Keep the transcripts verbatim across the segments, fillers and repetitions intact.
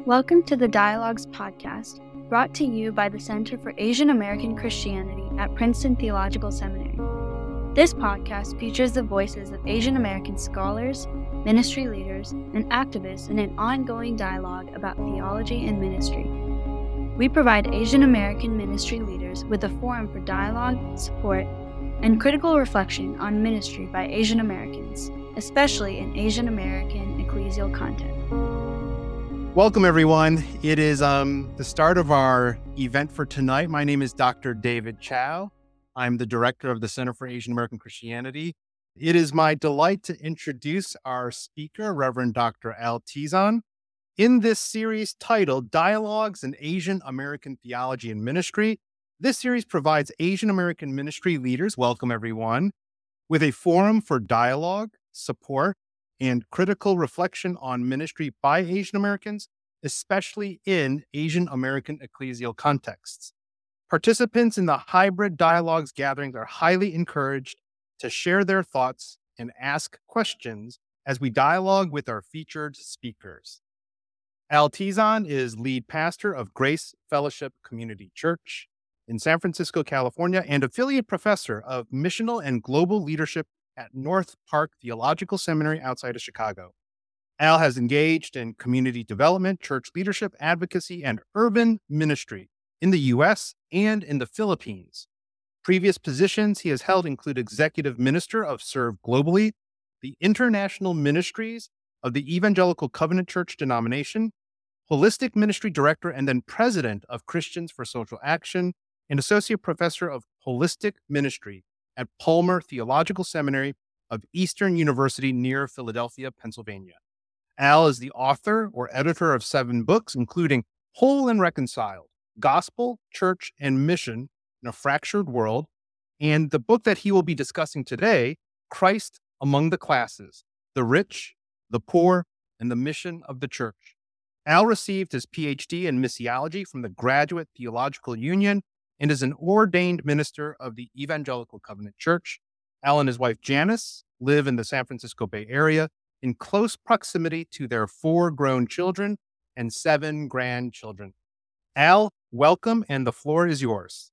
Welcome to the Dialogues podcast, brought to you by the Center for Asian American Christianity at Princeton Theological Seminary. This podcast features the voices of Asian American scholars, ministry leaders, and activists in an ongoing dialogue about theology and ministry. We provide Asian American ministry leaders with a forum for dialogue, support, and critical reflection on ministry by Asian Americans, especially in Asian American ecclesial content. Welcome, everyone. It is um, the start of our event for tonight. My name is Doctor David Chow. I'm the director of the Center for Asian American Christianity. It is my delight to introduce our speaker, Reverend Doctor Al Tizan. In this series titled Dialogues in Asian American Theology and Ministry, this series provides Asian American ministry leaders, welcome everyone, with a forum for dialogue, support, and critical reflection on ministry by Asian Americans, especially in Asian American ecclesial contexts. Participants in the hybrid dialogues gatherings are highly encouraged to share their thoughts and ask questions as we dialogue with our featured speakers. Al Tizan is lead pastor of Grace Fellowship Community Church in San Francisco, California, and affiliate professor of missional and global leadership at North Park Theological Seminary outside of Chicago. Al has engaged in community development, church leadership, advocacy, and urban ministry in the U S and in the Philippines. Previous positions he has held include executive minister of Serve Globally, the international ministries of the Evangelical Covenant Church denomination, holistic ministry director, and then president of Christians for Social Action, and associate professor of holistic ministry at Palmer Theological Seminary of Eastern University near Philadelphia, Pennsylvania. Al is the author or editor of seven books, including Whole and Reconciled, Gospel, Church, and Mission in a Fractured World, and the book that he will be discussing today, Christ Among the Classes, the Rich, the Poor, and the Mission of the Church. Al received his P H D in missiology from the Graduate Theological Union and is an ordained minister of the Evangelical Covenant Church. Al and his wife Janice live in the San Francisco Bay Area in close proximity to their four grown children and seven grandchildren. Al, welcome, and the floor is yours.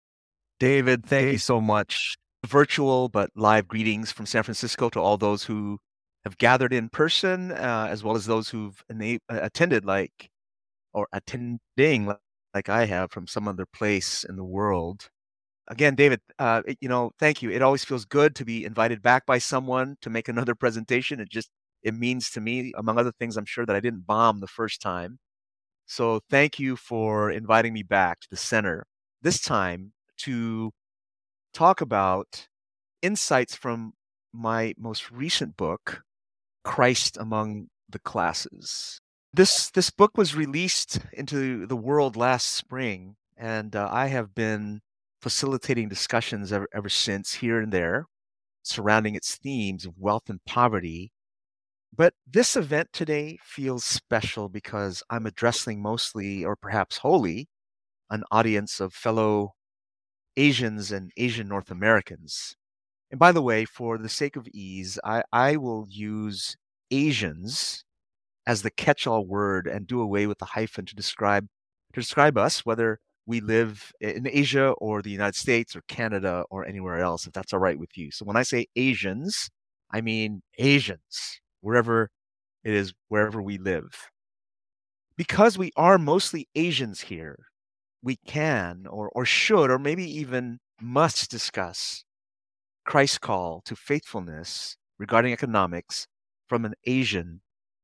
David, thank you so much. Virtual but live greetings from San Francisco to all those who have gathered in person, uh, as well as those who've ena- attended like, or attending like, like I have from some other place in the world. Again, David, uh, it- you know, thank you. It always feels good to be invited back by someone to make another presentation. It just, it means to me, among other things, I'm sure that I didn't bomb the first time. So thank you for inviting me back to the center, this time to talk about insights from my most recent book, Christ Among the Classes. This this book was released into the world last spring, and uh, I have been facilitating discussions ever, ever since, here and there, surrounding its themes of wealth and poverty. But this event today feels special because I'm addressing mostly, or perhaps wholly, an audience of fellow Asians and Asian North Americans. And by the way, for the sake of ease, I, I will use Asians as the catch-all word and do away with the hyphen to describe to describe us, whether we live in Asia or the United States or Canada or anywhere else, if that's all right with you. So when I say Asians, I mean Asians, wherever it is, wherever we live. Because we are mostly Asians here, we can or, or should or maybe even must discuss Christ's call to faithfulness regarding economics from an Asian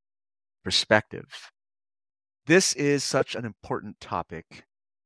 perspective. This is such an important topic.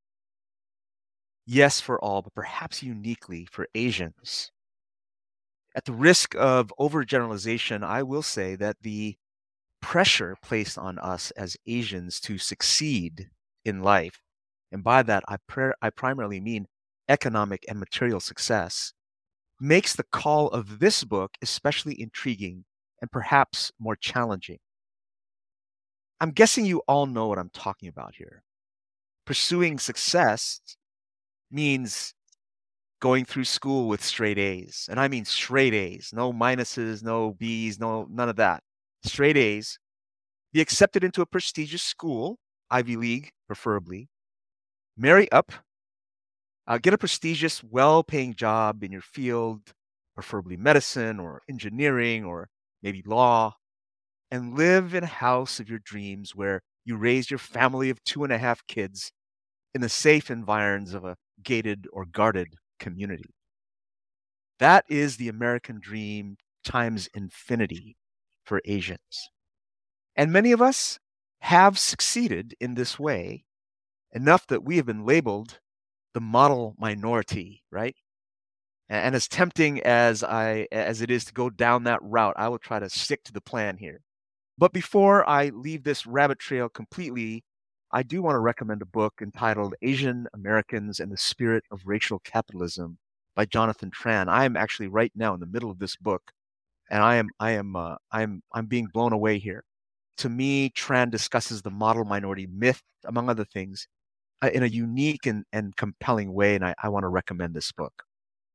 Yes, for all, but perhaps uniquely for Asians. At the risk of overgeneralization, I will say that the pressure placed on us as Asians to succeed in life, and by that I, pr- I primarily mean economic and material success, makes the call of this book especially intriguing and perhaps more challenging. I'm guessing you all know what I'm talking about here. Pursuing success means going through school with straight A's. And I mean straight A's, no minuses, no B's, no none of that. Straight A's. Be accepted into a prestigious school Ivy League, preferably, marry up, uh, get a prestigious, well-paying job in your field, preferably medicine or engineering or maybe law, and live in a house of your dreams where you raise your family of two and a half kids in the safe environs of a gated or guarded community. That is the American dream times infinity for Asians. And many of us have succeeded in this way, enough that we have been labeled the model minority, right? A- And as tempting as I as it is to go down that route, I will try to stick to the plan here. But before I leave this rabbit trail completely, I do want to recommend a book entitled Asian Americans and the Spirit of Racial Capitalism by Jonathan Tran. I am actually right now in the middle of this book, and I am I am uh, I'm I'm being blown away here. To me, Tran discusses the model minority myth, among other things, uh, in a unique and, and compelling way, and I, I want to recommend this book.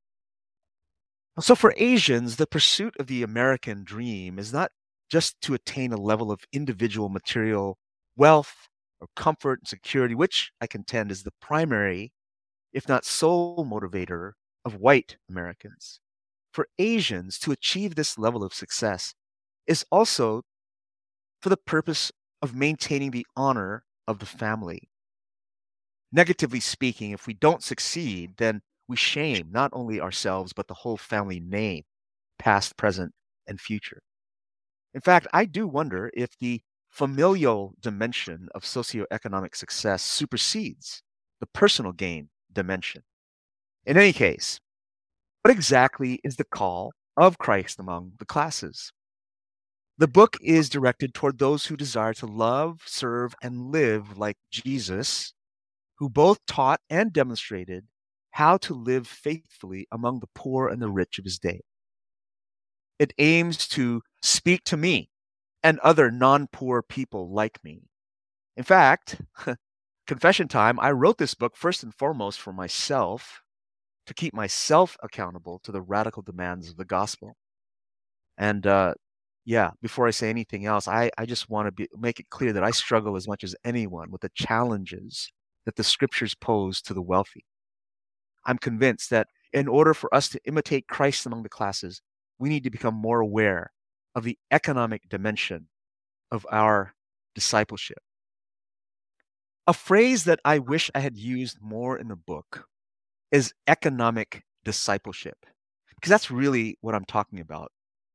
So, for Asians, the pursuit of the American dream is not just to attain a level of individual material wealth or comfort and security, which I contend is the primary, if not sole, motivator of white Americans. For Asians, to achieve this level of success is also for the purpose of maintaining the honor of the family. Negatively speaking, if we don't succeed, then we shame not only ourselves, but the whole family name, past, present, and future. In fact, I do wonder if the familial dimension of socioeconomic success supersedes the personal gain dimension. In any case, what exactly is the call of Christ among the classes? The book is directed toward those who desire to love, serve, and live like Jesus, who both taught and demonstrated how to live faithfully among the poor and the rich of his day. It aims to speak to me and other non-poor people like me. In fact, confession time, I wrote this book first and foremost for myself, to keep myself accountable to the radical demands of the gospel. And uh, yeah, before I say anything else, I, I just want to be, make it clear that I struggle as much as anyone with the challenges that the scriptures pose to the wealthy. I'm convinced that in order for us to imitate Christ among the classes, we need to become more aware of the economic dimension of our discipleship. A phrase that I wish I had used more in the book is economic discipleship, because that's really what I'm talking about.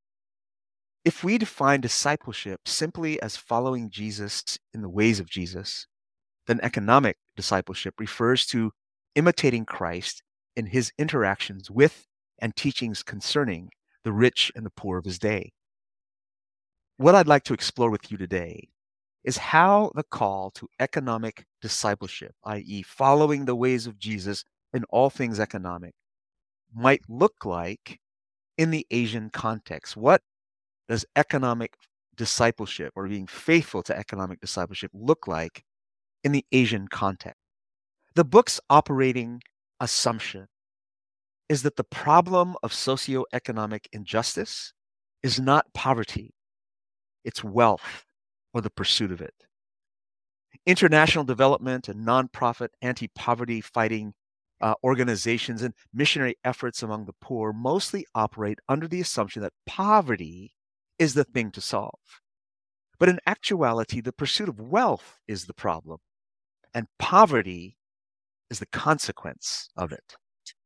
If we define discipleship simply as following Jesus in the ways of Jesus, then economic discipleship refers to imitating Christ in his interactions with and teachings concerning the rich and the poor of his day. What I'd like to explore with you today is how the call to economic discipleship, that is, following the ways of Jesus in all things economic, might look like in the Asian context. What does economic discipleship, or being faithful to economic discipleship, look like in the Asian context? The book's operating assumption is that the problem of socioeconomic injustice is not poverty, it's wealth or the pursuit of it. International development and nonprofit anti-poverty fighting uh, organizations and missionary efforts among the poor mostly operate under the assumption that poverty is the thing to solve. But in actuality, the pursuit of wealth is the problem, and poverty is the consequence of it.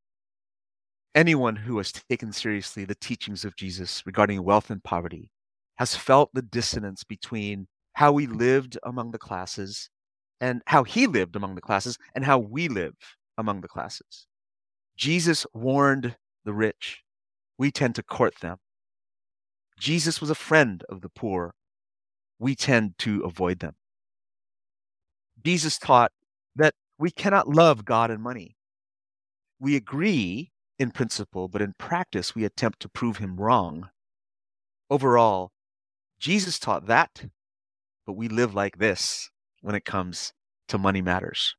Anyone who has taken seriously the teachings of Jesus regarding wealth and poverty has felt the dissonance between how we lived among the classes and how he lived among the classes and how we live among the classes. Jesus warned the rich. We tend to court them. Jesus was a friend of the poor. We tend to avoid them. Jesus taught that we cannot love God and money. We agree in principle, but in practice, we attempt to prove him wrong. Overall, Jesus taught that, but we live like this when it comes to money matters.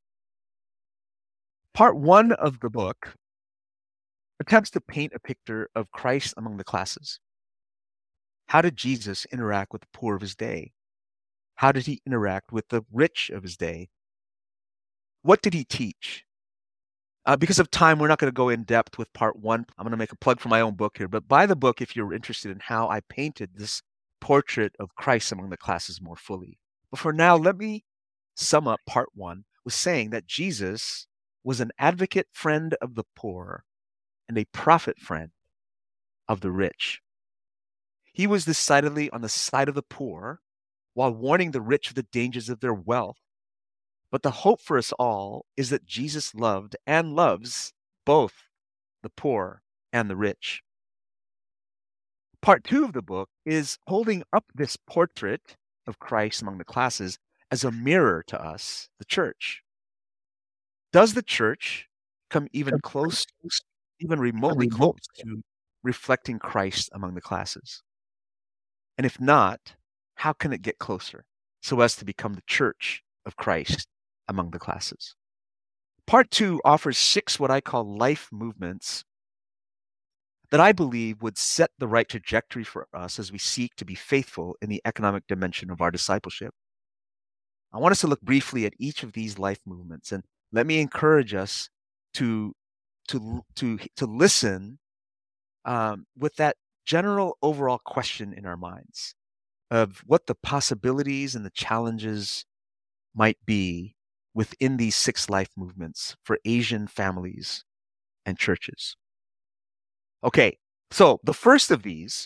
Part one of the book attempts to paint a picture of Christ among the classes. How did Jesus interact with the poor of his day? How did he interact with the rich of his day? What did he teach? Uh, because of time, we're not going to go in depth with part one. I'm going to make a plug for my own book here, but buy the book if you're interested in how I painted this portrait of Christ among the classes more fully. But for now, let me sum up part one with saying that Jesus was an advocate friend of the poor and a prophet friend of the rich. He was decidedly on the side of the poor while warning the rich of the dangers of their wealth. But the hope for us all is that Jesus loved and loves both the poor and the rich. Part two of the book is holding up this portrait of Christ among the classes as a mirror to us, the church. Does the church come even close, even remotely close to reflecting Christ among the classes? And if not, how can it get closer so as to become the church of Christ among the classes? Part two offers six what I call life movements that I believe would set the right trajectory for us as we seek to be faithful in the economic dimension of our discipleship. I want us to look briefly at each of these life movements, and let me encourage us to to to to listen um, with that general overall question in our minds of what the possibilities and the challenges might be within these six life movements for Asian families and churches. Okay, so the first of these,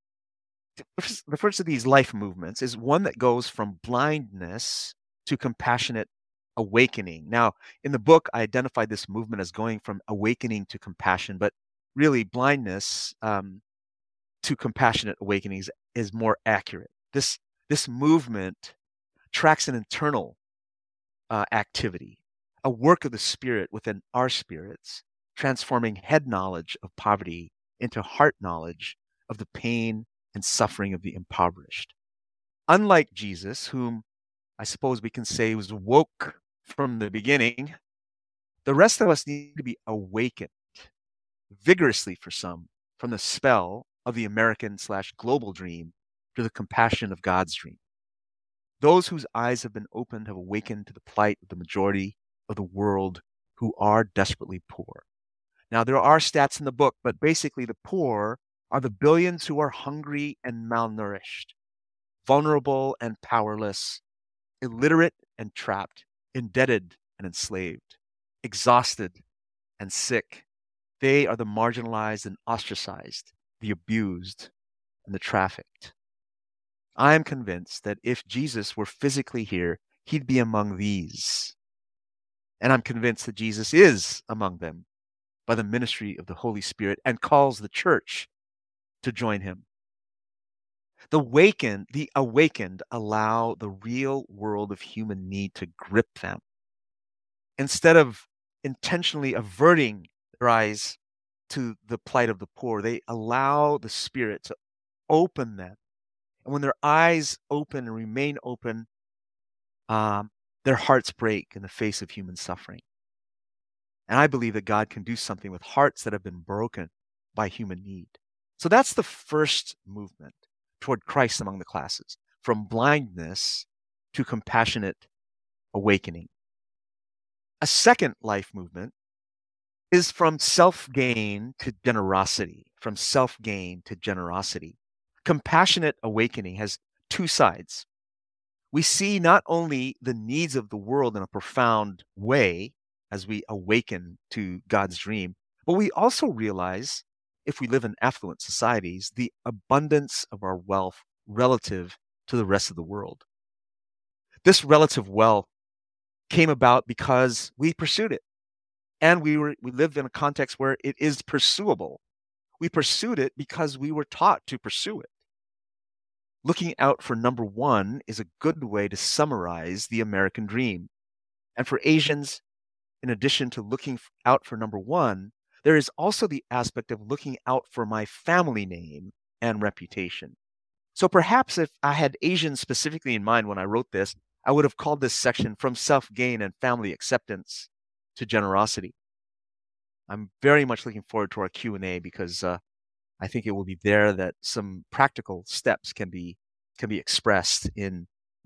the first of these life movements is one that goes from blindness to compassionate awakening. Now, in the book, I identified this movement as going from awakening to compassion, but really blindness um, to compassionate awakenings is more accurate. This, this movement tracks an internal uh, activity, a work of the Spirit within our spirits, transforming head knowledge of poverty into heart knowledge of the pain and suffering of the impoverished. Unlike Jesus, whom I suppose we can say was woke from the beginning, the rest of us need to be awakened vigorously for some from the spell of the American slash global dream to the compassion of God's dream. Those whose eyes have been opened have awakened to the plight of the majority of the world who are desperately poor. Now, there are stats in the book, but basically the poor are the billions who are hungry and malnourished, vulnerable and powerless, illiterate and trapped, indebted and enslaved, exhausted and sick. They are the marginalized and ostracized, the abused and the trafficked. I am convinced that if Jesus were physically here, he'd be among these. And I'm convinced that Jesus is among them by the ministry of the Holy Spirit and calls the church to join him. The awakened, the awakened allow the real world of human need to grip them. Instead of intentionally averting their eyes to the plight of the poor, they allow the Spirit to open them. And when their eyes open and remain open, um, their hearts break in the face of human suffering. And I believe that God can do something with hearts that have been broken by human need. So that's the first movement toward Christ among the classes, from blindness to compassionate awakening. A second life movement is from self-gain to generosity, from self-gain to generosity. Compassionate awakening has two sides. We see not only the needs of the world in a profound way as we awaken to God's dream, but we also realize, if we live in affluent societies, the abundance of our wealth relative to the rest of the world. This relative wealth came about because we pursued it. And we were we lived in a context where it is pursuable. We pursued it because we were taught to pursue it. Looking out for number one is a good way to summarize the American dream. And for Asians, in addition to looking out for number one, there is also the aspect of looking out for my family name and reputation. So perhaps if I had Asians specifically in mind when I wrote this, I would have called this section From Self-Gain and Family Acceptance to Generosity. I'm very much looking forward to our Q and A because uh, I think it will be there that some practical steps can be can be expressed in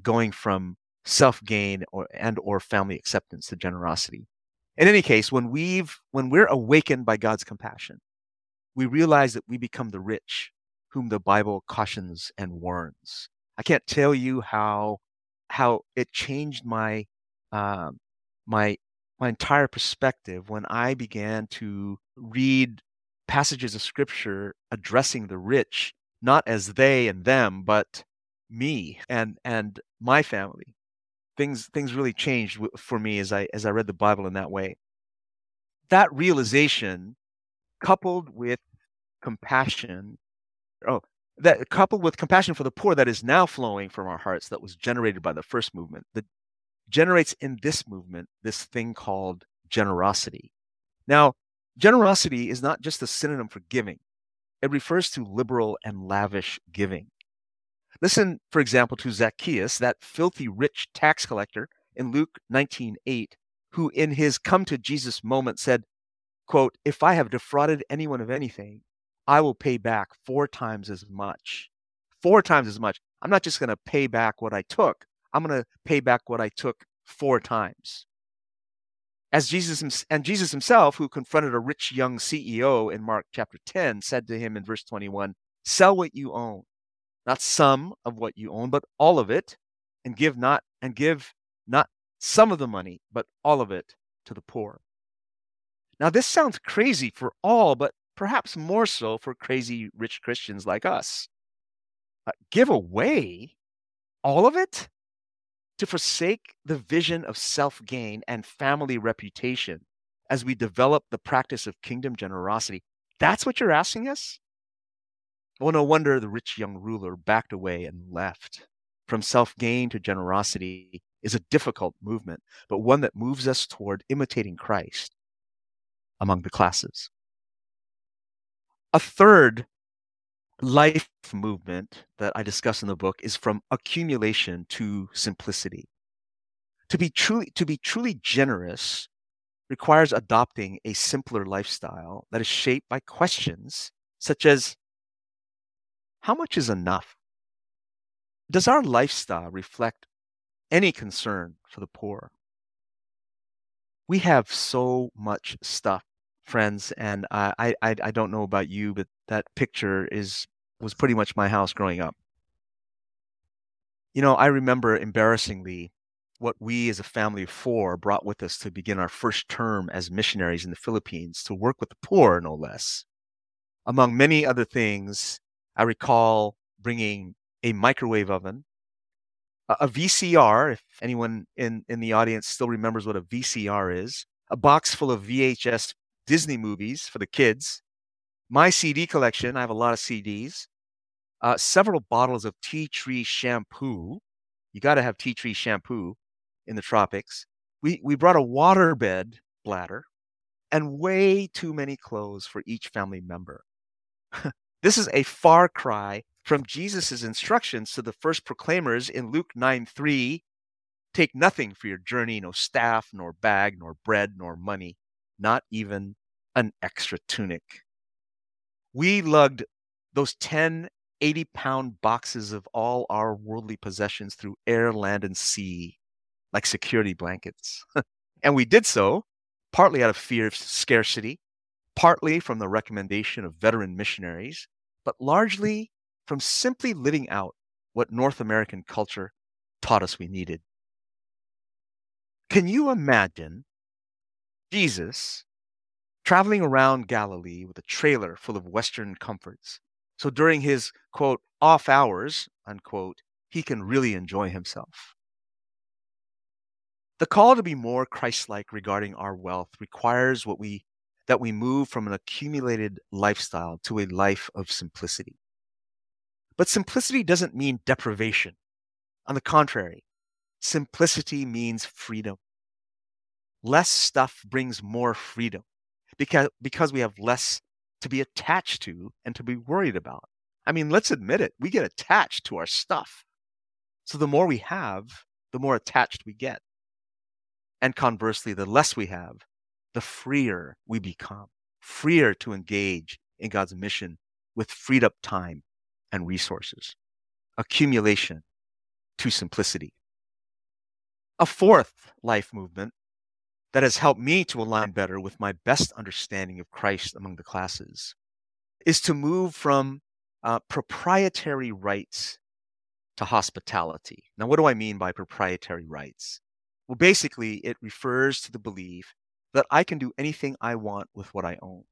going from self-gain or and or family acceptance to generosity. In any case, when we've when we're awakened by God's compassion, we realize that we become the rich, whom the Bible cautions and warns. I can't tell you how how it changed my um, my my entire perspective when I began to read passages of Scripture addressing the rich, not as they and them, but me and and my family. Things things really changed w- for me as I as I read the Bible in that way. That realization, coupled with compassion, oh, that coupled with compassion for the poor that is now flowing from our hearts, that was generated by the first movement, that generates in this movement this thing called generosity. Now, generosity is not just a synonym for giving. It refers to liberal and lavish giving. Listen, for example, to Zacchaeus, that filthy rich tax collector in Luke nineteen eight, who in his come to Jesus moment said, quote, "If I have defrauded anyone of anything, I will pay back four times as much." Four times as much. I'm not just going to pay back what I took. I'm going to pay back what I took four times. As Jesus and Jesus himself, who confronted a rich young C E O in Mark chapter ten, said to him in verse twenty-one, "Sell what you own, not some of what you own, but all of it, and give not and give not some of the money, but all of it to the poor." Now, this sounds crazy for all, but perhaps more so for crazy rich Christians like us. Uh, give away all of it? To forsake the vision of self-gain and family reputation as we develop the practice of kingdom generosity. That's what you're asking us? Well, no wonder the rich young ruler backed away and left. From self-gain to generosity is a difficult movement, but one that moves us toward imitating Christ among the classes. A third life movement that I discuss in the book is from accumulation to simplicity. To be truly to be truly generous requires adopting a simpler lifestyle that is shaped by questions such as, how much is enough? Does our lifestyle reflect any concern for the poor? We have so much stuff, friends, and I, I, I I don't know about you, but that picture is was pretty much my house growing up. You know, I remember embarrassingly what we as a family of four brought with us to begin our first term as missionaries in the Philippines to work with the poor, no less. Among many other things, I recall bringing a microwave oven, a, a V C R, if anyone in, in the audience still remembers what a V C R is, a box full of V H S Disney movies for the kids, my C D collection, I have a lot of C Ds, uh, several bottles of tea tree shampoo. You got to have tea tree shampoo in the tropics. We, we brought a waterbed bladder and way too many clothes for each family member. This is a far cry from Jesus' instructions to the first proclaimers in Luke nine three. Take nothing for your journey, no staff, nor bag, nor bread, nor money, not even an extra tunic. We lugged those ten eighty-pound boxes of all our worldly possessions through air, land, and sea like security blankets. And we did so partly out of fear of scarcity, partly from the recommendation of veteran missionaries, but largely from simply living out what North American culture taught us we needed. Can you imagine Jesus traveling around Galilee with a trailer full of Western comforts, so during his, quote, off hours, unquote, he can really enjoy himself? The call to be more Christ-like regarding our wealth requires what we that we move from an accumulated lifestyle to a life of simplicity. But simplicity doesn't mean deprivation. On the contrary, simplicity means freedom. Less stuff brings more freedom because, because we have less to be attached to and to be worried about. I mean, let's admit it, we get attached to our stuff. So the more we have, the more attached we get. And conversely, the less we have, the freer we become, freer to engage in God's mission with freed up time and resources. Accumulation to simplicity. A fourth life movement that has helped me to align better with my best understanding of Christ among the classes is to move from uh, proprietary rights to hospitality. Now, what do I mean by proprietary rights? Well, basically, it refers to the belief that I can do anything I want with what I own.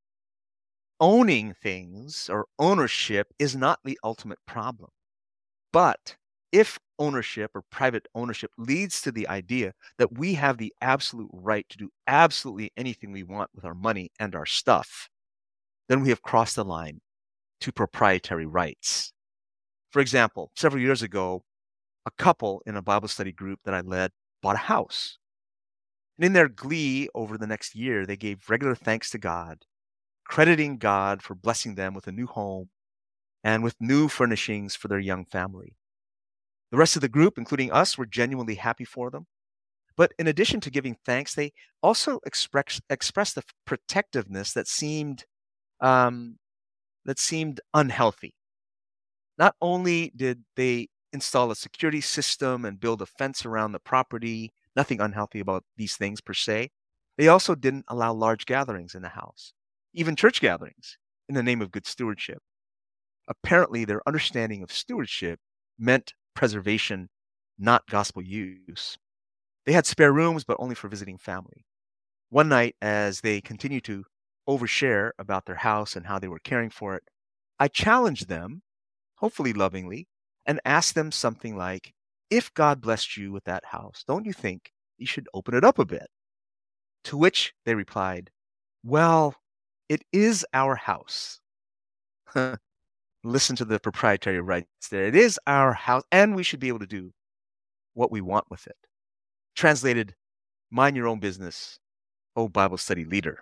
Owning things or ownership is not the ultimate problem. But if ownership or private ownership leads to the idea that we have the absolute right to do absolutely anything we want with our money and our stuff, then we have crossed the line to proprietary rights. For example, several years ago, a couple in a Bible study group that I led bought a house. And in their glee over the next year, they gave regular thanks to God, crediting God for blessing them with a new home and with new furnishings for their young family. The rest of the group, including us, were genuinely happy for them. But in addition to giving thanks, they also express, expressed a protectiveness that seemed um, that seemed unhealthy. Not only did they install a security system and build a fence around the property, nothing unhealthy about these things per se, they also didn't allow large gatherings in the house, even church gatherings, in the name of good stewardship. Apparently, their understanding of stewardship meant preservation, not gospel use. They had spare rooms, but only for visiting family. One night, as they continued to overshare about their house and how they were caring for it, I challenged them, hopefully lovingly, and asked them something like, if God blessed you with that house, don't you think you should open it up a bit? To which they replied, well, it is our house. Listen to the proprietary rights there. It is our house, and we should be able to do what we want with it. Translated, mind your own business, oh Bible study leader.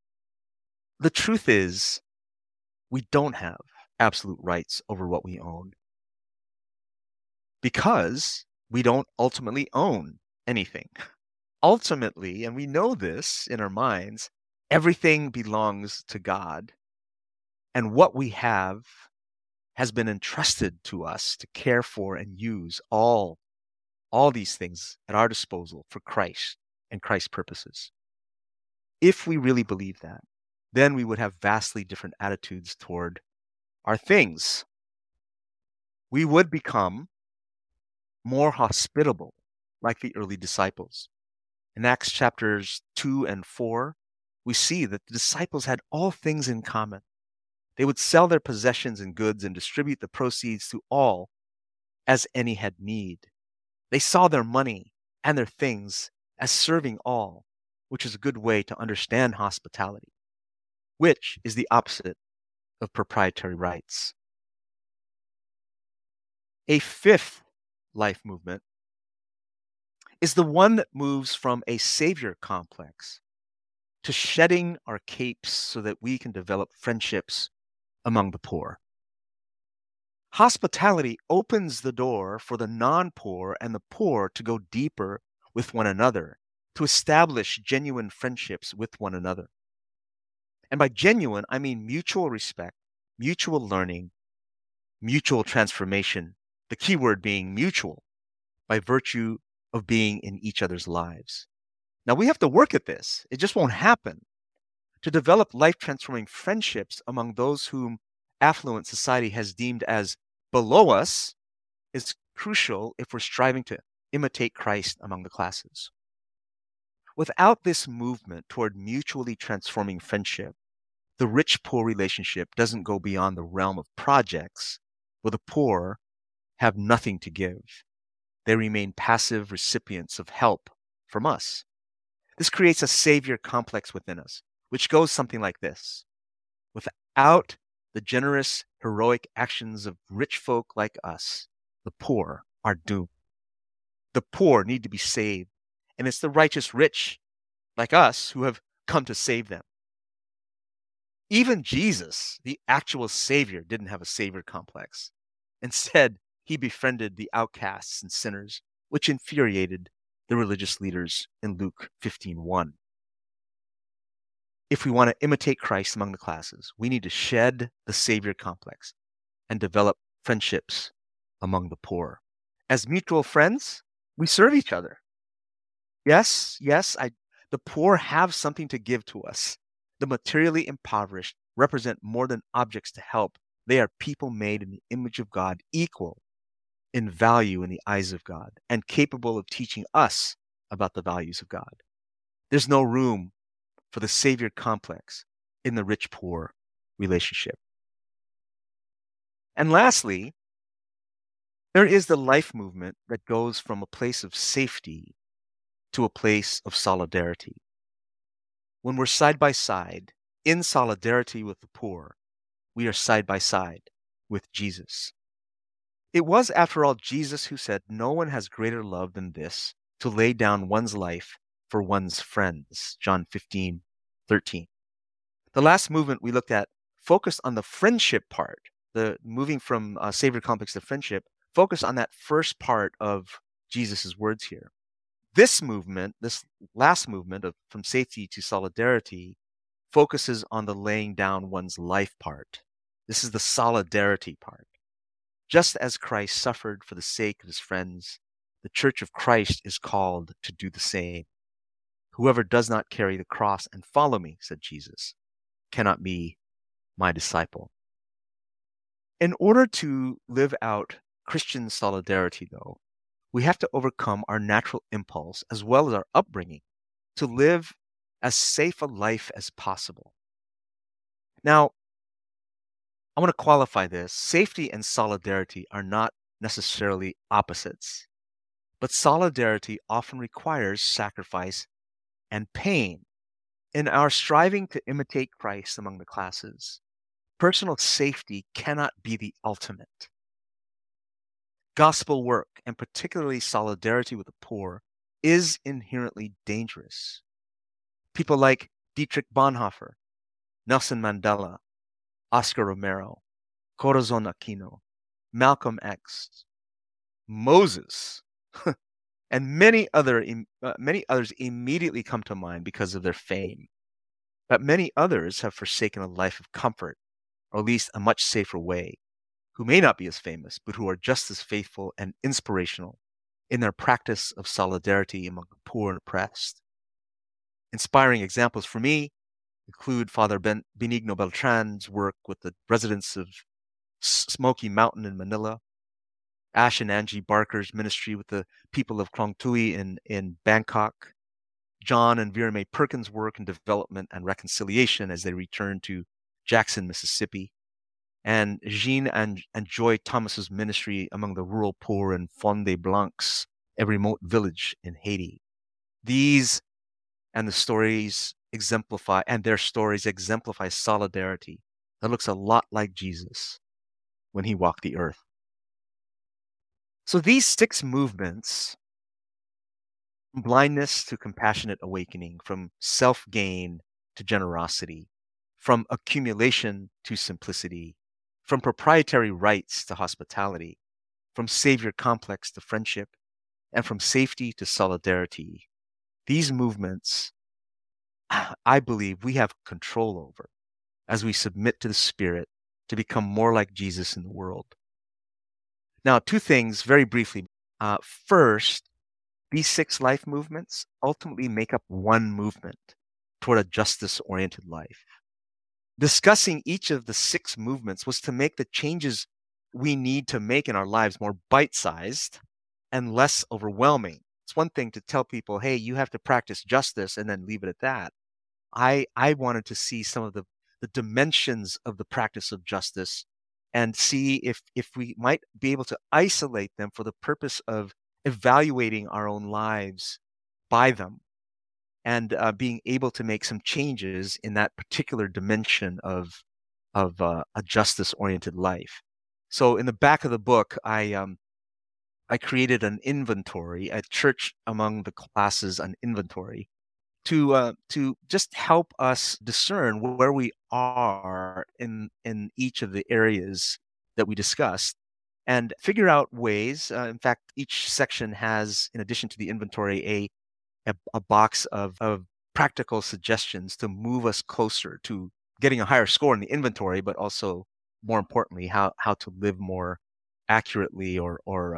The truth is, we don't have absolute rights over what we own because we don't ultimately own anything. Ultimately, and we know this in our minds, everything belongs to God, and what we have has been entrusted to us to care for and use all, all these things at our disposal for Christ and Christ's purposes. If we really believe that, then we would have vastly different attitudes toward our things. We would become more hospitable like the early disciples. In Acts chapters two and four, we see that the disciples had all things in common. They would sell their possessions and goods and distribute the proceeds to all as any had need. They saw their money and their things as serving all, which is a good way to understand hospitality, which is the opposite of proprietary rights. A fifth life movement is the one that moves from a savior complex to shedding our capes so that we can develop friendships among the poor. Hospitality opens the door for the non-poor and the poor to go deeper with one another, to establish genuine friendships with one another. And by genuine, I mean mutual respect, mutual learning, mutual transformation, the key word being mutual, by virtue of being in each other's lives. Now, we have to work at this. It just won't happen. To develop life-transforming friendships among those whom affluent society has deemed as below us is crucial if we're striving to imitate Christ among the classes. Without this movement toward mutually transforming friendship, the rich-poor relationship doesn't go beyond the realm of projects, where the poor have nothing to give. They remain passive recipients of help from us. This creates a savior complex within us, which goes something like this. Without the generous, heroic actions of rich folk like us, the poor are doomed. The poor need to be saved, and it's the righteous rich like us who have come to save them. Even Jesus, the actual Savior, didn't have a savior complex. Instead, he befriended the outcasts and sinners, which infuriated the religious leaders in Luke fifteen one. If we want to imitate Christ among the classes, we need to shed the savior complex and develop friendships among the poor. As mutual friends, we serve each other. Yes, yes, I, the poor have something to give to us. The materially impoverished represent more than objects to help. They are people made in the image of God, equal in value in the eyes of God, and capable of teaching us about the values of God. There's no room for the savior complex in the rich-poor relationship. And lastly, there is the life movement that goes from a place of safety to a place of solidarity. When we're side by side, in solidarity with the poor, we are side by side with Jesus. It was, after all, Jesus who said, "No one has greater love than this, to lay down one's life for one's friends." John fifteen thirteen. The last movement we looked at focused on the friendship part, the moving from uh, savior complex to friendship, focused on that first part of Jesus's words here. This movement, this last movement of from safety to solidarity, focuses on the laying down one's life part. This is the solidarity part. Just as Christ suffered for the sake of his friends, the Church of Christ is called to do the same. "Whoever does not carry the cross and follow me," said Jesus, "cannot be my disciple." In order to live out Christian solidarity, though, we have to overcome our natural impulse as well as our upbringing to live as safe a life as possible. Now, I want to qualify this. Safety and solidarity are not necessarily opposites, but solidarity often requires sacrifice and pain. In our striving to imitate Christ among the classes, personal safety cannot be the ultimate. Gospel work, and particularly solidarity with the poor, is inherently dangerous. People like Dietrich Bonhoeffer, Nelson Mandela, Oscar Romero, Corazon Aquino, Malcolm X, Moses, and many other uh, many others immediately come to mind because of their fame. But many others have forsaken a life of comfort, or at least a much safer way, who may not be as famous, but who are just as faithful and inspirational in their practice of solidarity among the poor and oppressed. Inspiring examples for me include Father ben- Benigno Beltran's work with the residents of Smoky Mountain in Manila, Ash and Angie Barker's ministry with the people of Krong Tui in, in Bangkok, John and Vera Mae Perkins' work in development and reconciliation as they return to Jackson, Mississippi, and Jean and, and Joy Thomas's ministry among the rural poor in Fonde Blancs, a remote village in Haiti. These and the stories exemplify, and their stories exemplify solidarity that looks a lot like Jesus when he walked the earth. So these six movements, from blindness to compassionate awakening, from self-gain to generosity, from accumulation to simplicity, from proprietary rights to hospitality, from savior complex to friendship, and from safety to solidarity. These movements, I believe, we have control over as we submit to the Spirit to become more like Jesus in the world. Now, two things very briefly. Uh, first, these six life movements ultimately make up one movement toward a justice-oriented life. Discussing each of the six movements was to make the changes we need to make in our lives more bite-sized and less overwhelming. It's one thing to tell people, hey, you have to practice justice and then leave it at that. I, I wanted to see some of the, the dimensions of the practice of justice and see if, if we might be able to isolate them for the purpose of evaluating our own lives by them and uh, being able to make some changes in that particular dimension of, of uh, a justice-oriented life. So in the back of the book, I um, I created an inventory, a church among the classes, an inventory, to uh, to just help us discern where we are in in each of the areas that we discussed, and figure out ways. Uh, in fact, each section has, in addition to the inventory, a a, a box of, of practical suggestions to move us closer to getting a higher score in the inventory, but also, more importantly, how how to live more accurately or or um,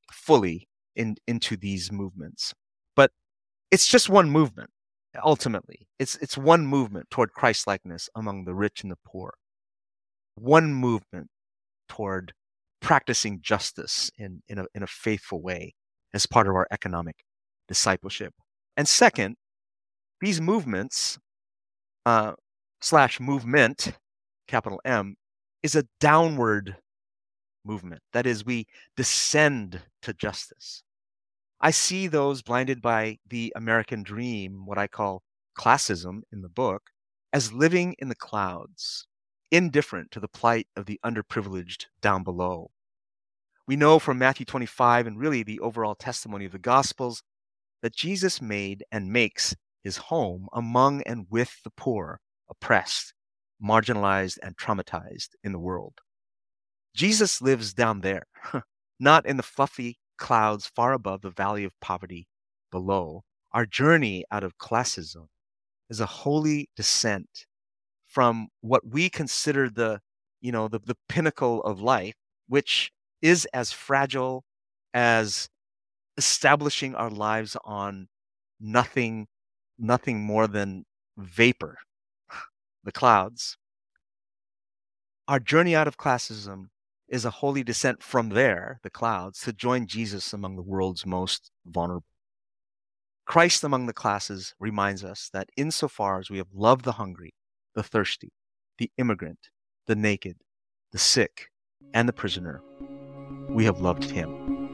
fully in, into these movements. But it's just one movement, ultimately. It's, it's one movement toward Christ-likeness among the rich and the poor. One movement toward practicing justice in, in, a, in a faithful way as part of our economic discipleship. And second, these movements, uh, slash movement, capital M, is a downward movement. That is, we descend to justice. I see those blinded by the American dream, what I call classism in the book, as living in the clouds, indifferent to the plight of the underprivileged down below. We know from Matthew twenty-five and really the overall testimony of the Gospels that Jesus made and makes his home among and with the poor, oppressed, marginalized, and traumatized in the world. Jesus lives down there, not in the fluffy clouds far above the valley of poverty below. Our journey out of classism is a holy descent from what we consider the, you know, the, the pinnacle of life, which is as fragile as establishing our lives on nothing, nothing more than vapor, the clouds. Our journey out of classism is a holy descent from there, the clouds, to join Jesus among the world's most vulnerable. Christ among the classes reminds us that insofar as we have loved the hungry, the thirsty, the immigrant, the naked, the sick, and the prisoner, we have loved him.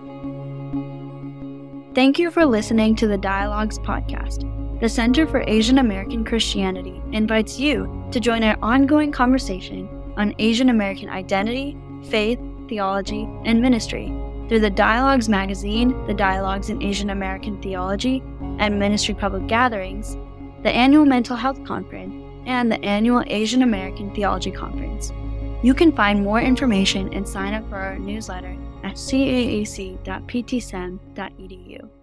Thank you for listening to the Dialogues podcast. The Center for Asian American Christianity invites you to join our ongoing conversation on Asian American identity, faith, theology, and ministry through the Dialogues magazine, the Dialogues in Asian American Theology and Ministry Public Gatherings, the annual Mental Health Conference, and the annual Asian American Theology Conference. You can find more information and sign up for our newsletter at c a a c dot p t s e m dot e d u.